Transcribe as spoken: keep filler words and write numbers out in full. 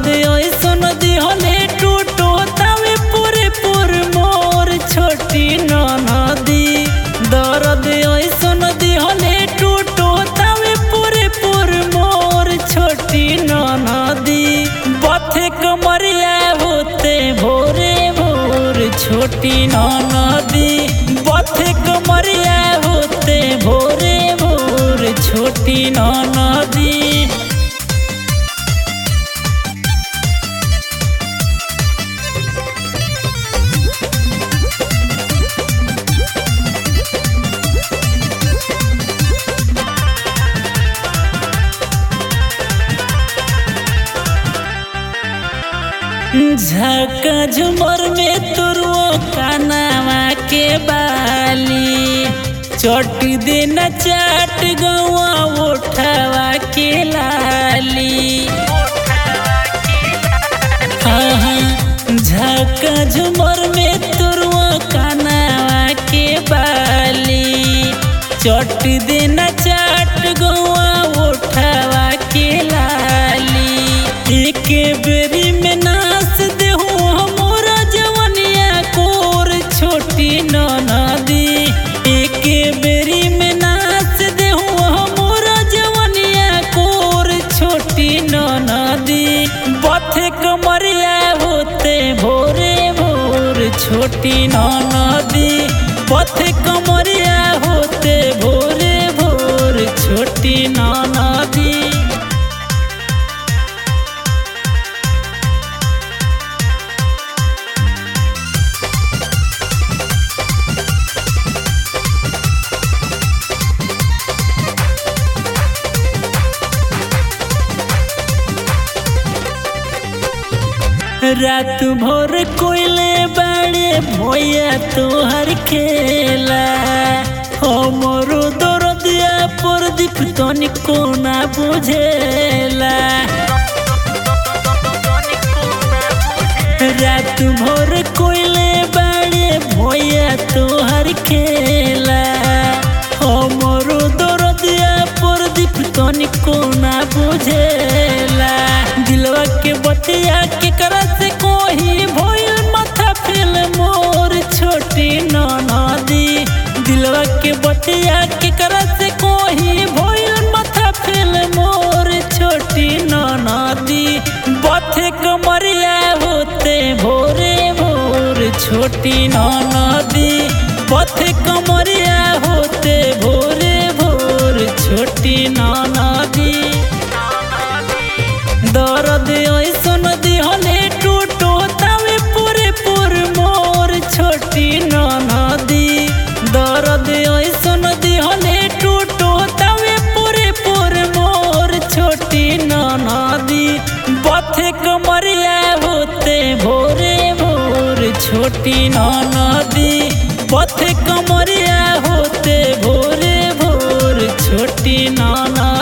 दर्द ऐसन दिहले टूटो तवे पूरे पुर मोर छोटी ननदी। दर्द ऐसन दिहले टूटो तवे पूरे पुर मोर छोटी ननदी। बथे कमरिया होते भोरे भोर छोटी ननदी। बथे कमरिया होते भोरे भोर छोटी ननदी। झका झुमर में तुरवो कानावा के बाली चोट देना चाट गवा उठावा के लाली। झका झुमर में तुरवो कानावा के बाली चोट देना चाट गवा उठावा के लाली। एक बेरी में नाच देहू हमारा जवनिया कोर छोटी ननदी। एक बेरी में नाच देहू हमारा जवनिया कोर छोटी ननदी। बथे कमरिया होते भोरे भोर छोटी ननदी। बथे कमरिया होते भोरे भोर छोटी ननदी। रात भर कोयले बाड़े भैया तोहर खेला हमरो दरदिया प्रदीप तनिको ना बुझेला। रात भर कोयले बाड़े भैया तोहर खेला हमरो दरदिया प्रदीप तनिको ना बुझेला। दिलवा के बतिया के करा से कोही भइल माथा फेल मोर छोटी ननदी। दिलवा के बतिया के करा से कोही भइल माथा फेल मोर छोटी ननदी। बथे कमरिया होते भोरे भोर छोटी ननदी। बथे कमरिया होते भोरे भोर छोटी ननदी। दर्द ऐसन दिहले टूटो तवे पूरे पुर मोर छोटी ननदी। दर्द ऐसन दिहले टूटो तवे पूरे पुर मोर छोटी ननदी। बथे कमरिया होते भोरे भोर छोटी ननदी। बथे कमरिया होते भोरे भोर छोटी ननदी।